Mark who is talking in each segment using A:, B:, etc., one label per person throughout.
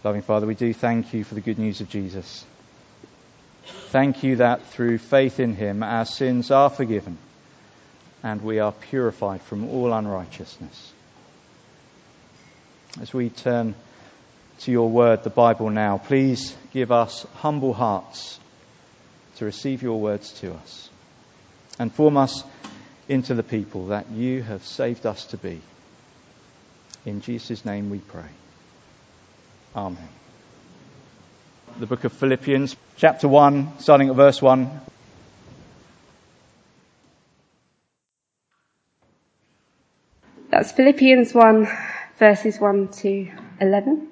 A: Loving Father, we do thank you for the good news of Jesus. Thank you that through faith in him our sins are forgiven and we are purified from all unrighteousness. As we turn to your word, the Bible now, please give us humble hearts to receive your words to us and form us into the people that you have saved us to be. In Jesus' name we pray. Amen. The book of Philippians, chapter 1, starting at verse 1.
B: That's Philippians 1, verses 1 to 11.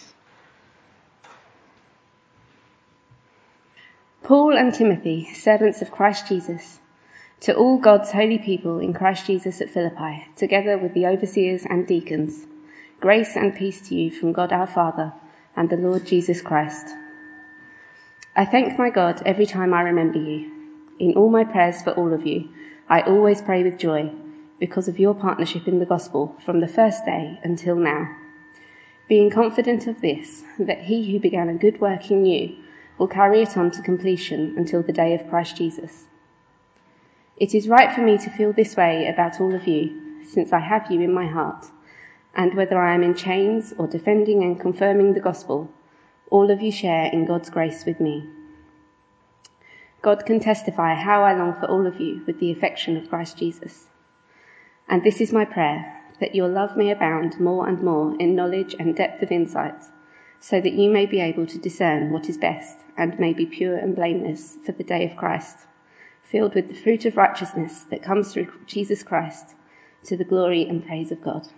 B: Paul and Timothy, servants of Christ Jesus, to all God's holy people in Christ Jesus at Philippi, together with the overseers and deacons, grace and peace to you from God our Father and the Lord Jesus Christ. I thank my God every time I remember you. In all my prayers for all of you, I always pray with joy because of your partnership in the gospel from the first day until now, being confident of this, that he who began a good work in you will carry it on to completion until the day of Christ Jesus. It is right for me to feel this way about all of you, since I have you in my heart, and whether I am in chains or defending and confirming the gospel, all of you share in God's grace with me. God can testify how I long for all of you with the affection of Christ Jesus. And this is my prayer, that your love may abound more and more in knowledge and depth of insight, so that you may be able to discern what is best and may be pure and blameless for the day of Christ, filled with the fruit of righteousness that comes through Jesus Christ, to the glory and praise of God.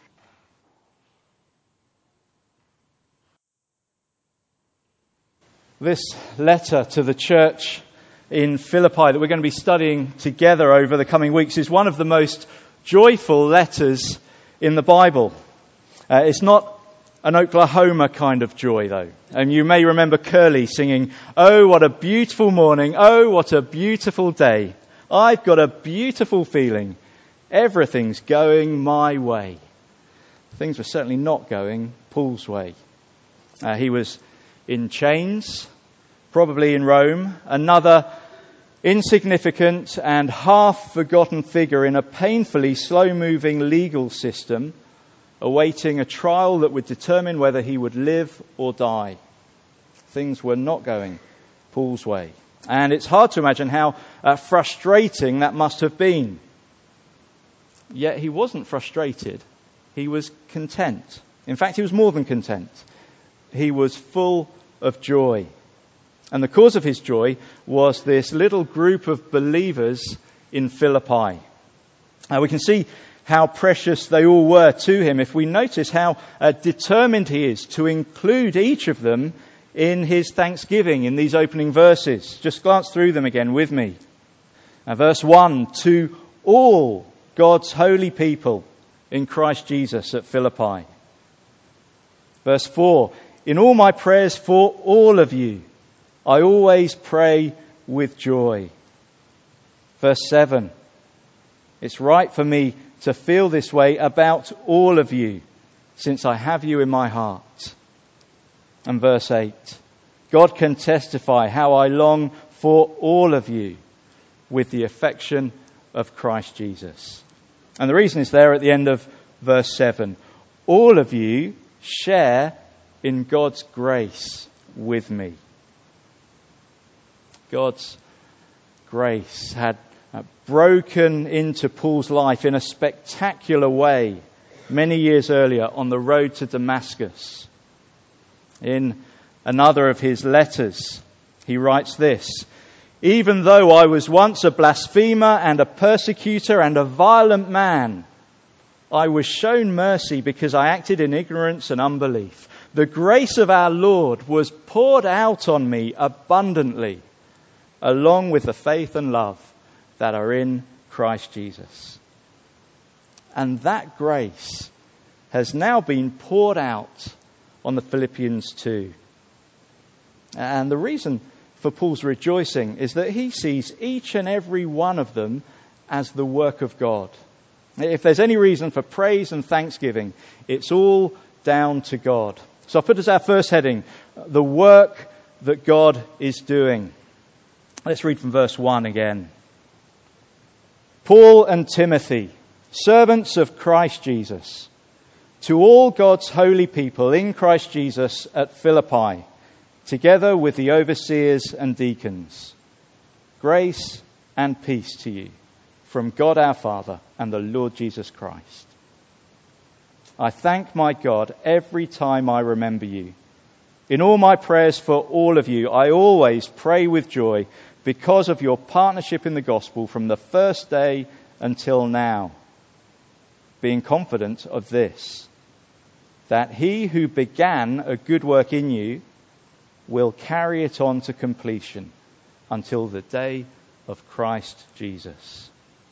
A: This letter to the church in Philippi that we're going to be studying together over the coming weeks is one of the most joyful letters in the Bible. It's not an Oklahoma kind of joy, though. And you may remember Curly singing, "Oh, what a beautiful morning. Oh, what a beautiful day. I've got a beautiful feeling. Everything's going my way." Things were certainly not going Paul's way. He was in chains, probably in Rome, another insignificant and half-forgotten figure in a painfully slow-moving legal system, awaiting a trial that would determine whether he would live or die. Things were not going Paul's way. And it's hard to imagine how frustrating that must have been. Yet he wasn't frustrated. He was content. In fact, he was more than content. He was full of joy. And the cause of his joy was this little group of believers in Philippi. We can see how precious they all were to him if we notice how determined he is to include each of them in his thanksgiving in these opening verses. Just glance through them again with me. Verse 1, to all God's holy people in Christ Jesus at Philippi. Verse 4, in all my prayers for all of you, I always pray with joy. Verse 7, it's right for me to feel this way about all of you, since I have you in my heart. And verse 8, God can testify how I long for all of you with the affection of Christ Jesus. And the reason is there at the end of verse 7. All of you share in God's grace with me. God's grace had broken into Paul's life in a spectacular way many years earlier on the road to Damascus. In another of his letters, he writes this, even though I was once a blasphemer and a persecutor and a violent man, I was shown mercy because I acted in ignorance and unbelief. The grace of our Lord was poured out on me abundantly, along with the faith and love that are in Christ Jesus. And that grace has now been poured out on the Philippians too. And the reason for Paul's rejoicing is that he sees each and every one of them as the work of God. If there's any reason for praise and thanksgiving, it's all down to God. So I'll put as our first heading, the work that God is doing. Let's read from verse 1 again. Paul and Timothy, servants of Christ Jesus, to all God's holy people in Christ Jesus at Philippi, together with the overseers and deacons, grace and peace to you from God our Father and the Lord Jesus Christ. I thank my God every time I remember you. In all my prayers for all of you, I always pray with joy because of your partnership in the gospel from the first day until now, being confident of this, that he who began a good work in you will carry it on to completion until the day of Christ Jesus.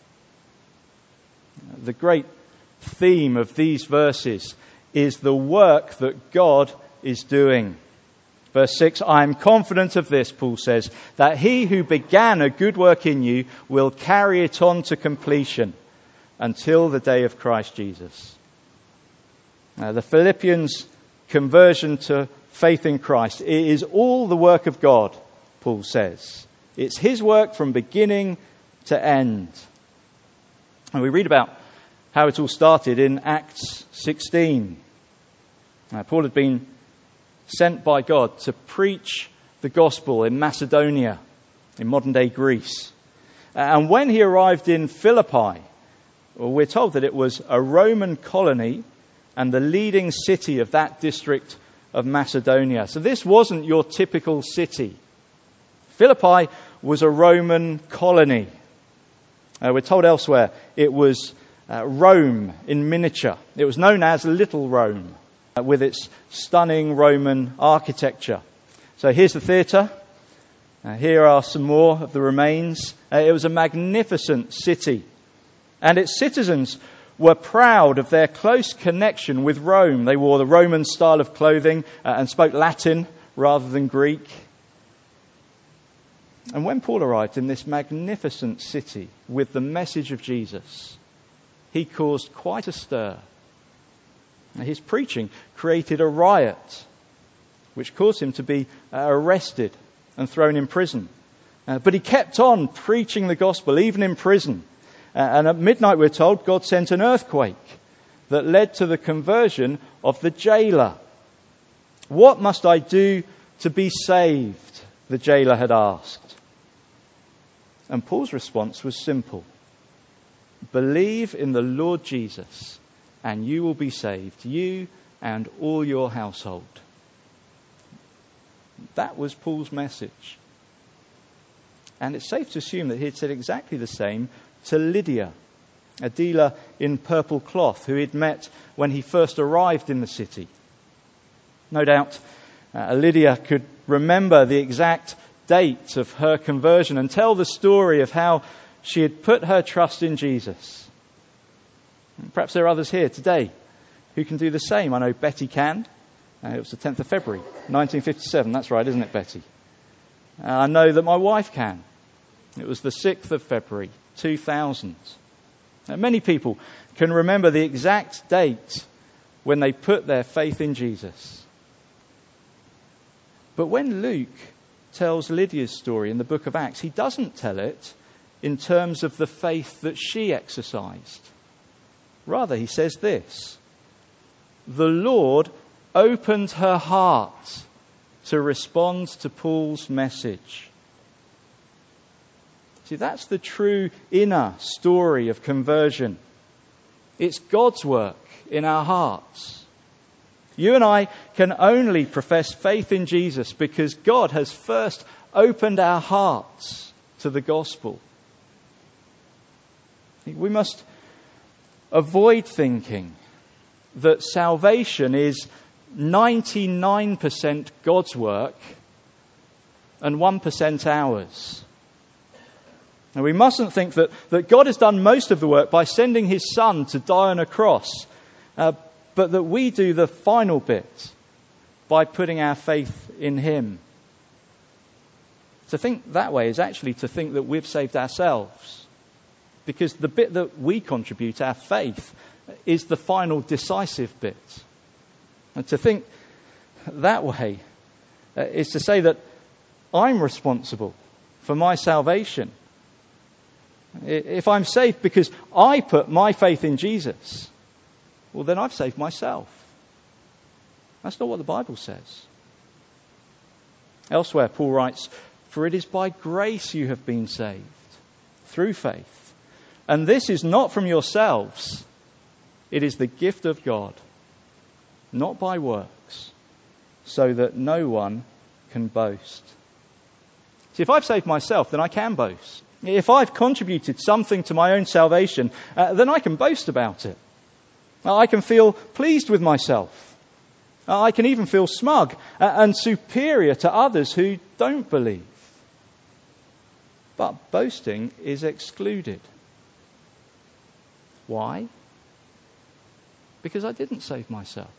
A: The great theme of these verses is the work that God is doing. Verse 6, I am confident of this, Paul says, that he who began a good work in you will carry it on to completion until the day of Christ Jesus. Now, the Philippians' conversion to faith in Christ, it is all the work of God, Paul says. It's his work from beginning to end. And we read about how it all started in Acts 16. Paul had been sent by God to preach the gospel in Macedonia, in modern-day Greece. And when he arrived in Philippi, well, we're told that it was a Roman colony and the leading city of that district of Macedonia. So this wasn't your typical city. Philippi was a Roman colony. We're told elsewhere it was Rome in miniature. It was known as Little Rome, with its stunning Roman architecture. So here's the theatre. Here are some more of the remains. It was a magnificent city. And its citizens were proud of their close connection with Rome. They wore the Roman style of clothing and spoke Latin rather than Greek. And when Paul arrived in this magnificent city with the message of Jesus, he caused quite a stir. His preaching created a riot, which caused him to be arrested and thrown in prison. But he kept on preaching the gospel, even in prison. And at midnight, we're told, God sent an earthquake that led to the conversion of the jailer. What must I do to be saved? The jailer had asked. And Paul's response was simple. Believe in the Lord Jesus, and you will be saved, you and all your household. That was Paul's message. And it's safe to assume that he had said exactly the same to Lydia, a dealer in purple cloth who he'd met when he first arrived in the city. No doubt Lydia could remember the exact date of her conversion and tell the story of how she had put her trust in Jesus. Perhaps there are others here today who can do the same. I know Betty can. It was the 10th of February, 1957. That's right, isn't it, Betty? I know that my wife can. It was the 6th of February, 2000. Many people can remember the exact date when they put their faith in Jesus. But when Luke tells Lydia's story in the book of Acts, he doesn't tell it in terms of the faith that she exercised. Rather, he says this: the Lord opened her heart to respond to Paul's message. See, that's the true inner story of conversion. It's God's work in our hearts. You and I can only profess faith in Jesus because God has first opened our hearts to the gospel. We must avoid thinking that salvation is 99% God's work and 1% ours. Now, we mustn't think that God has done most of the work by sending his Son to die on a cross, but that we do the final bit by putting our faith in him. To think that way is actually to think that we've saved ourselves, because the bit that we contribute, our faith, is the final decisive bit. And to think that way is to say that I'm responsible for my salvation. If I'm saved because I put my faith in Jesus, well, then I've saved myself. That's not what the Bible says. Elsewhere, Paul writes, "For it is by grace you have been saved, through faith. And this is not from yourselves. It is the gift of God, not by works, so that no one can boast." See, if I've saved myself, then I can boast. If I've contributed something to my own salvation, then I can boast about it. I can feel pleased with myself. I can even feel smug and superior to others who don't believe. But boasting is excluded. Why? Because I didn't save myself.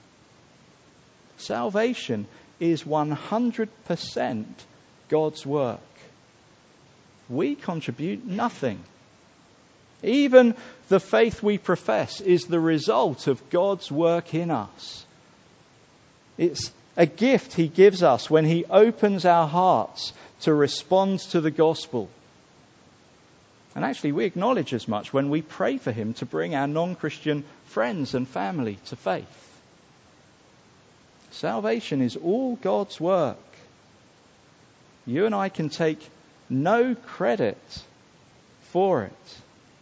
A: Salvation is 100% God's work. We contribute nothing. Even the faith we profess is the result of God's work in us. It's a gift He gives us when He opens our hearts to respond to the gospel. And actually, we acknowledge as much when we pray for Him to bring our non-Christian friends and family to faith. Salvation is all God's work. You and I can take no credit for it.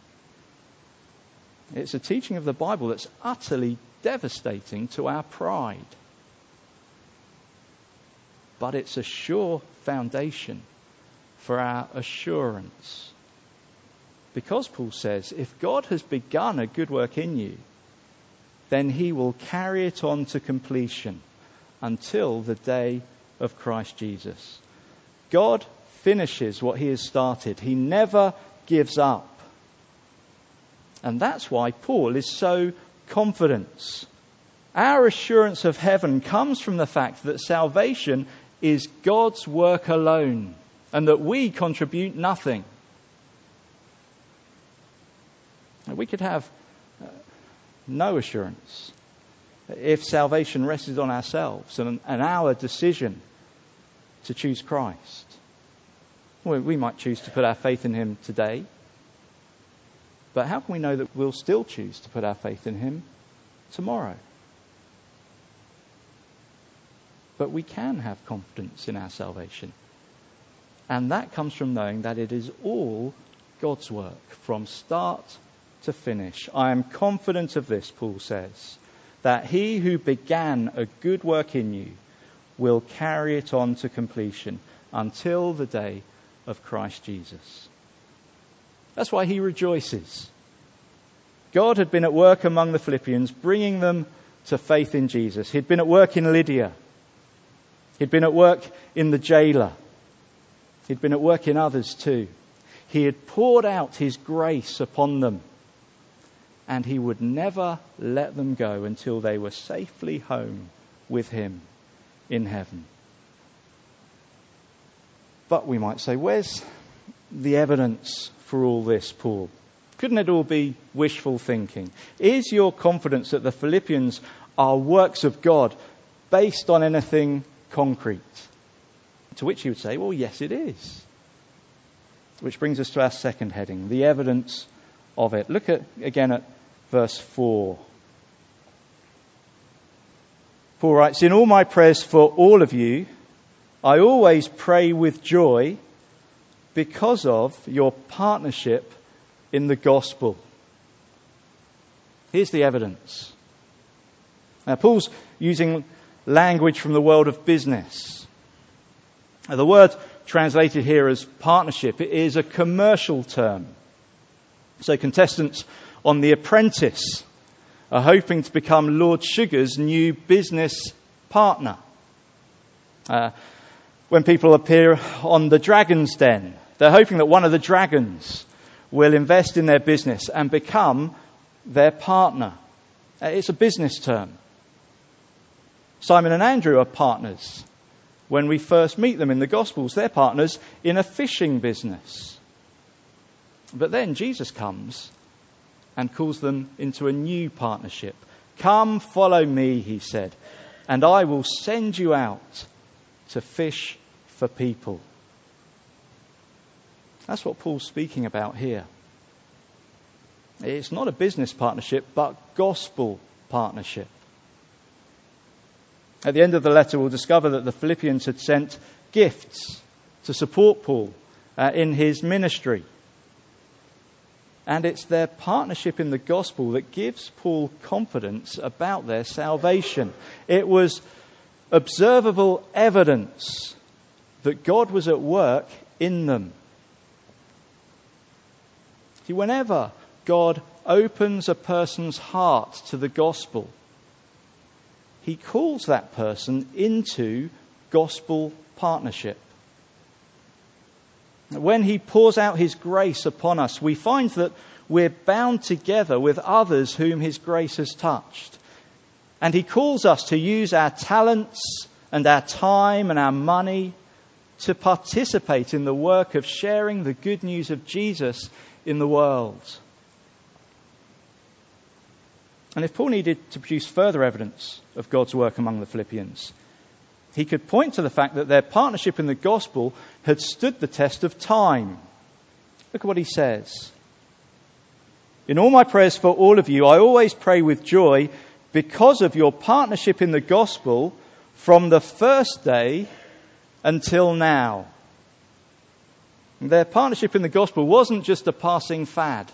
A: It's a teaching of the Bible that's utterly devastating to our pride. But it's a sure foundation for our assurance. Because Paul says, if God has begun a good work in you, then He will carry it on to completion until the day of Christ Jesus. God finishes what He has started. He never gives up. And that's why Paul is so confident. Our assurance of heaven comes from the fact that salvation is God's work alone and that we contribute nothing. We could have no assurance if salvation rested on ourselves and our decision to choose Christ. Well, we might choose to put our faith in Him today, but how can we know that we'll still choose to put our faith in Him tomorrow? But we can have confidence in our salvation. And that comes from knowing that it is all God's work from start to finish. I am confident of this, Paul says, that He who began a good work in you will carry it on to completion until the day of Christ Jesus. That's why he rejoices. God had been at work among the Philippians, bringing them to faith in Jesus. He'd been at work in Lydia. He'd been at work in the jailer. He'd been at work in others too. He had poured out His grace upon them. And He would never let them go until they were safely home with Him in heaven. But we might say, where's the evidence for all this, Paul? Couldn't it all be wishful thinking? Is your confidence that the Philippians are works of God based on anything concrete? To which you would say, well, yes, it is. Which brings us to our second heading, the evidence of it. Look again at verse 4. Paul writes, "In all my prayers for all of you, I always pray with joy because of your partnership in the gospel." Here's the evidence. Now, Paul's using language from the world of business. Now, the word translated here as partnership is a commercial term. So contestants on The Apprentice are hoping to become Lord Sugar's new business partner. When people appear on The Dragon's Den, they're hoping that one of the dragons will invest in their business and become their partner. It's a business term. Simon and Andrew are partners. When we first meet them in the Gospels, they're partners in a fishing business. But then Jesus comes and calls them into a new partnership. "Come, follow me," he said, and I will send you out to fish for people. That's what Paul's speaking about here. It's not a business partnership, but gospel partnership. At the end of the letter, we'll discover that the Philippians had sent gifts to support Paul in his ministry. And it's their partnership in the gospel that gives Paul confidence about their salvation. It was observable evidence that God was at work in them. See, whenever God opens a person's heart to the gospel, he calls that person into gospel partnership. When he pours out his grace upon us, we find that we're bound together with others whom his grace has touched. And he calls us to use our talents and our time and our money to participate in the work of sharing the good news of Jesus in the world. And if Paul needed to produce further evidence of God's work among the Philippians, he could point to the fact that their partnership in the gospel had stood the test of time. Look at what he says. In all my prayers for all of you, I always pray with joy because of your partnership in the gospel from the first day until now. Their partnership in the gospel wasn't just a passing fad.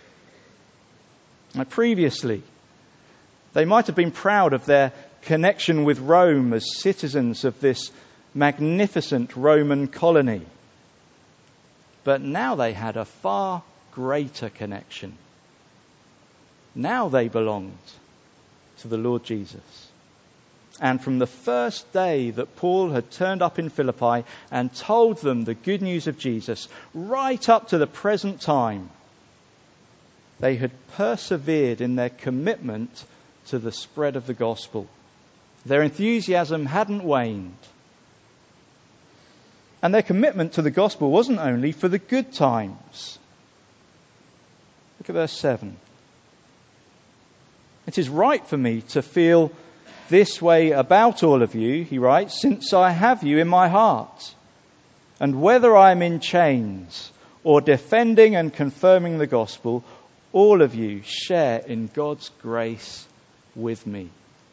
A: Now, previously, they might have been proud of their connection with Rome as citizens of this magnificent Roman colony. But now they had a far greater connection. Now they belonged to the Lord Jesus. And from the first day that Paul had turned up in Philippi and told them the good news of Jesus, right up to the present time, they had persevered in their commitment to the spread of the gospel. Their enthusiasm hadn't waned. And their commitment to the gospel wasn't only for the good times. Look at verse 7. It is right for me to feel this way about all of you, he writes, since I have you in my heart. And whether I am in chains or defending and confirming the gospel, all of you share in God's grace with me.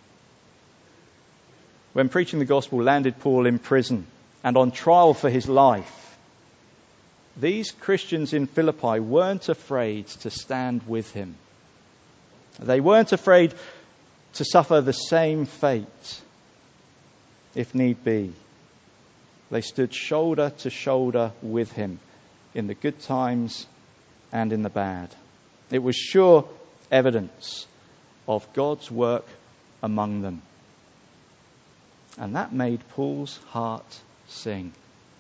A: When preaching the gospel landed Paul in prison and on trial for his life, these Christians in Philippi weren't afraid to stand with him. They weren't afraid to suffer the same fate, if need be. They stood shoulder to shoulder with him in the good times and in the bad. It was sure evidence of God's work among them. And that made Paul's heart sing.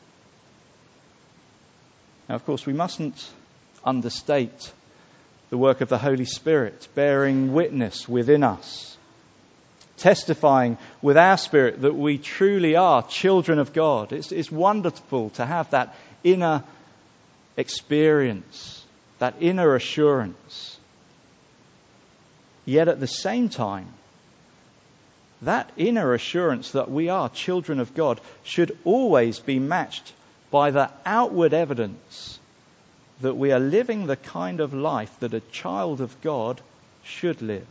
A: Now, of course, we mustn't understate the work of the Holy Spirit bearing witness within us, testifying with our spirit that we truly are children of God. It's wonderful to have that inner experience, that inner assurance. Yet at the same time, that inner assurance that we are children of God should always be matched by the outward evidence that we are living the kind of life that a child of God should live.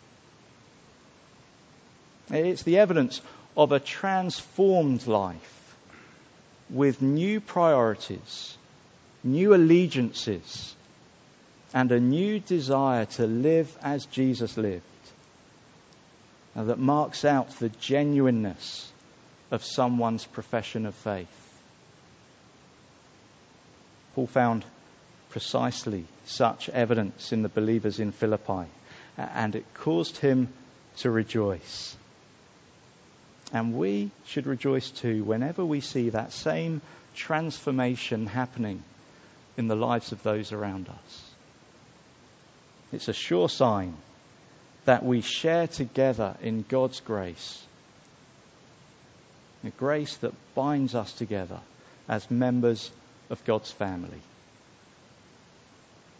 A: It's the evidence of a transformed life with new priorities, new allegiances, and a new desire to live as Jesus lived. Now, that marks out the genuineness of someone's profession of faith. Paul found precisely such evidence in the believers in Philippi, and it caused him to rejoice. And we should rejoice too whenever we see that same transformation happening in the lives of those around us. It's a sure sign that we share together in God's grace, a grace that binds us together as members of God's family.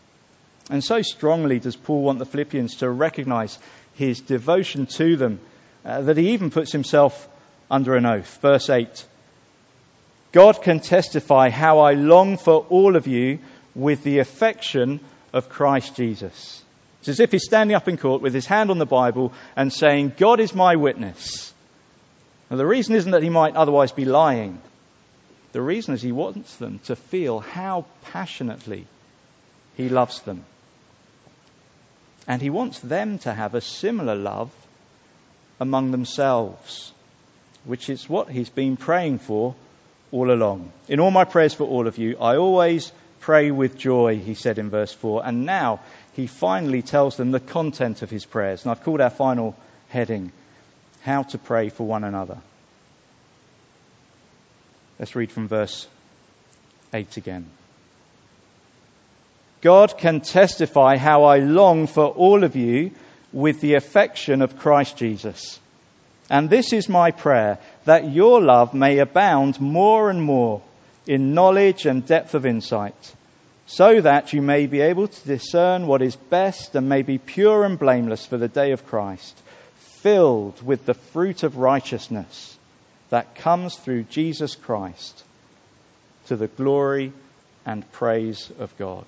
A: And so strongly does Paul want the Philippians to recognize his devotion to them that he even puts himself under an oath. Verse 8, God can testify how I long for all of you with the affection of Christ Jesus. It's as if he's standing up in court with his hand on the Bible and saying, God is my witness. Now, the reason isn't that he might otherwise be lying. The reason is he wants them to feel how passionately he loves them. And he wants them to have a similar love among themselves, which is what he's been praying for all along. In all my prayers for all of you, I always pray with joy, he said in verse 4. And now he finally tells them the content of his prayers. And I've called our final heading, How to Pray for One Another. Let's read from verse 8 again. God can testify how I long for all of you with the affection of Christ Jesus. And this is my prayer, that your love may abound more and more in knowledge and depth of insight, so that you may be able to discern what is best and may be pure and blameless for the day of Christ, filled with the fruit of righteousness that comes through Jesus Christ, to the glory and praise of God.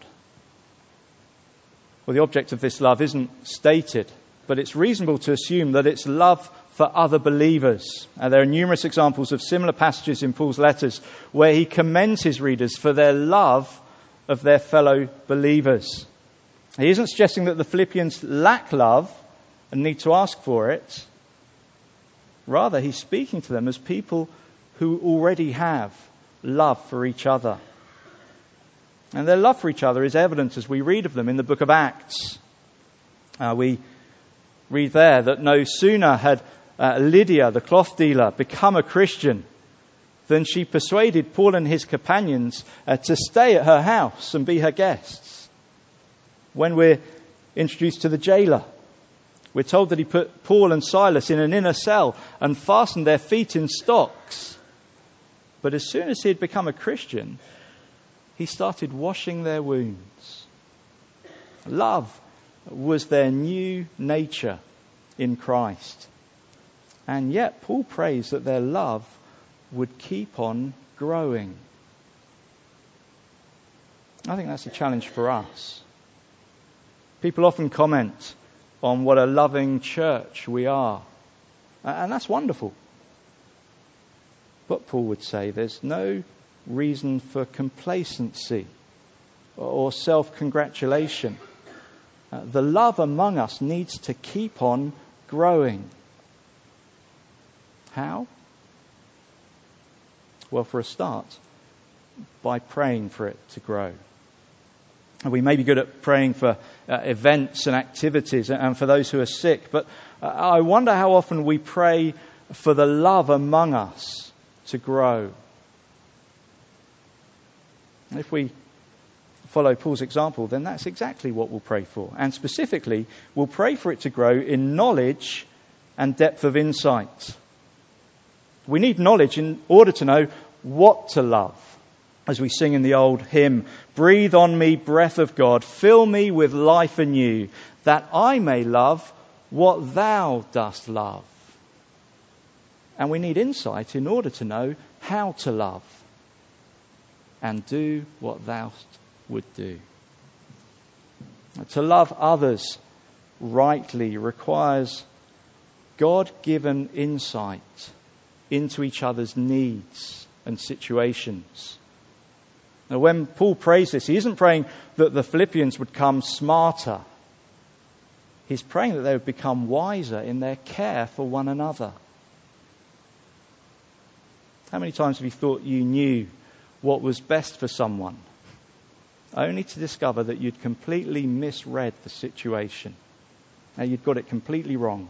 A: Well, the object of this love isn't stated, but it's reasonable to assume that it's love for other believers. There are numerous examples of similar passages in Paul's letters where he commends his readers for their love of their fellow believers. He isn't suggesting that the Philippians lack love and need to ask for it. Rather, he's speaking to them as people who already have love for each other. And their love for each other is evident as we read of them in the book of Acts. We read there that no sooner had Lydia, the cloth dealer, become a Christian than she persuaded Paul and his companions to stay at her house and be her guests. When we're introduced to the jailer, we're told that he put Paul and Silas in an inner cell and fastened their feet in stocks. But as soon as he had become a Christian, he started washing their wounds. Love was their new nature in Christ. And yet Paul prays that their love would keep on growing. I think that's a challenge for us. People often comment on what a loving church we are. And that's wonderful. But Paul would say there's no reason for complacency or self-congratulation. The love among us needs to keep on growing. How? Well, for a start, by praying for it to grow. We may be good at praying for events and activities and for those who are sick, but I wonder how often we pray for the love among us to grow. If we follow Paul's example, then that's exactly what we'll pray for. And specifically, we'll pray for it to grow in knowledge and depth of insight. We need knowledge in order to know what to love. As we sing in the old hymn, breathe on me, breath of God, fill me with life anew, that I may love what thou dost love. And we need insight in order to know how to love and do what thou would do. To love others rightly requires God-given insight into each other's needs and situations. Now, when Paul prays this, he isn't praying that the Philippians would come smarter. He's praying that they would become wiser in their care for one another. How many times have you thought you knew what was best for someone, only to discover that you'd completely misread the situation? Now, you'd got it completely wrong.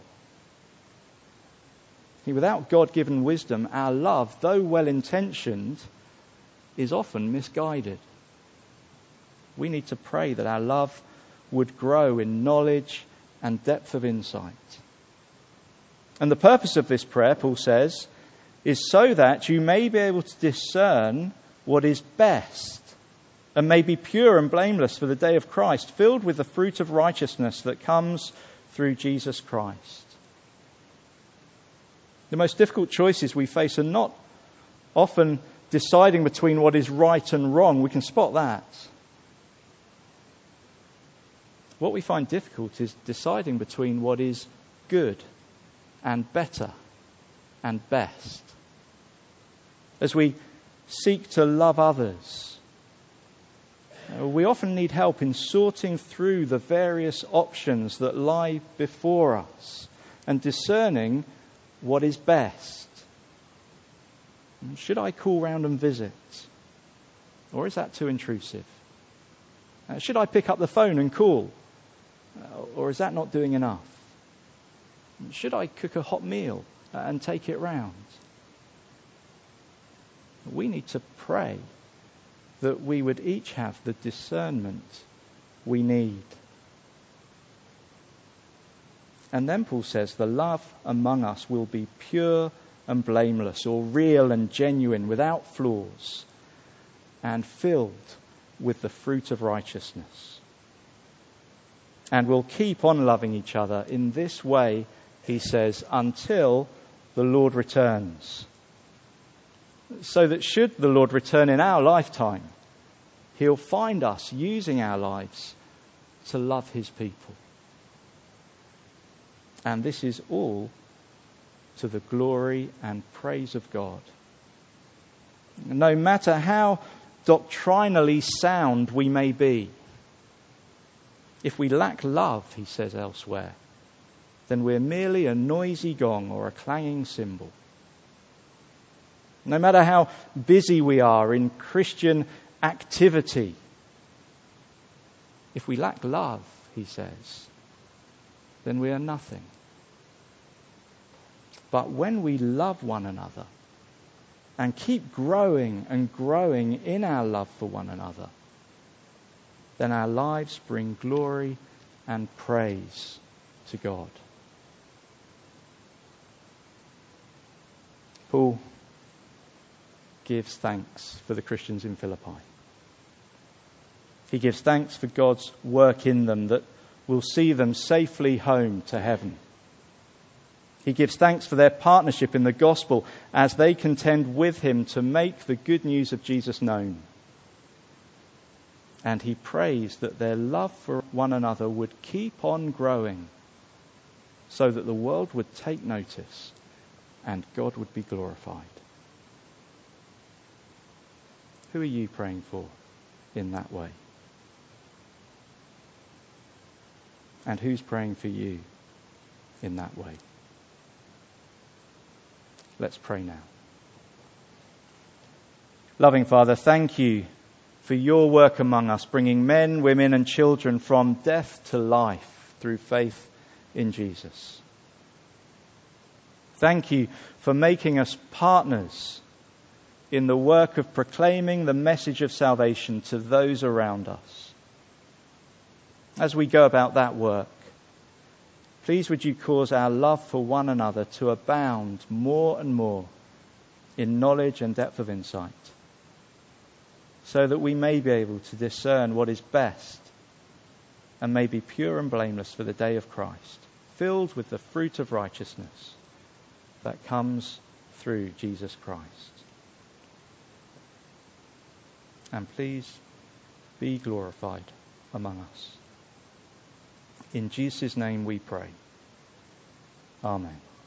A: Without God-given wisdom, our love, though well-intentioned, is often misguided. We need to pray that our love would grow in knowledge and depth of insight. And the purpose of this prayer, Paul says, is so that you may be able to discern what is best and may be pure and blameless for the day of Christ, filled with the fruit of righteousness that comes through Jesus Christ. The most difficult choices we face are not often deciding between what is right and wrong. We can spot that. What we find difficult is deciding between what is good and better and best. As we seek to love others, we often need help in sorting through the various options that lie before us and discerning what is best. Should I call round and visit? Or is that too intrusive? Should I pick up the phone and call? Or is that not doing enough? Should I cook a hot meal and take it round? We need to pray that we would each have the discernment we need. And then Paul says the love among us will be pure and blameless, or real and genuine, without flaws, and filled with the fruit of righteousness. And we'll keep on loving each other in this way, he says, until the Lord returns. So that should the Lord return in our lifetime, he'll find us using our lives to love his people. And this is all to the glory and praise of God. No matter how doctrinally sound we may be, if we lack love, he says elsewhere, then we're merely a noisy gong or a clanging cymbal. No matter how busy we are in Christian activity, if we lack love, he says, then we are nothing. But when we love one another and keep growing and growing in our love for one another, then our lives bring glory and praise to God. Paul gives thanks for the Christians in Philippi. He gives thanks for God's work in them that will see them safely home to heaven. He gives thanks for their partnership in the gospel as they contend with him to make the good news of Jesus known. And he prays that their love for one another would keep on growing so that the world would take notice and God would be glorified. Who are you praying for in that way? And who's praying for you in that way? Let's pray now. Loving Father, thank you for your work among us, bringing men, women and children from death to life through faith in Jesus. Thank you for making us partners in the work of proclaiming the message of salvation to those around us. As we go about that work, please would you cause our love for one another to abound more and more in knowledge and depth of insight, so that we may be able to discern what is best and may be pure and blameless for the day of Christ, filled with the fruit of righteousness that comes through Jesus Christ. And please be glorified among us. In Jesus' name we pray. Amen.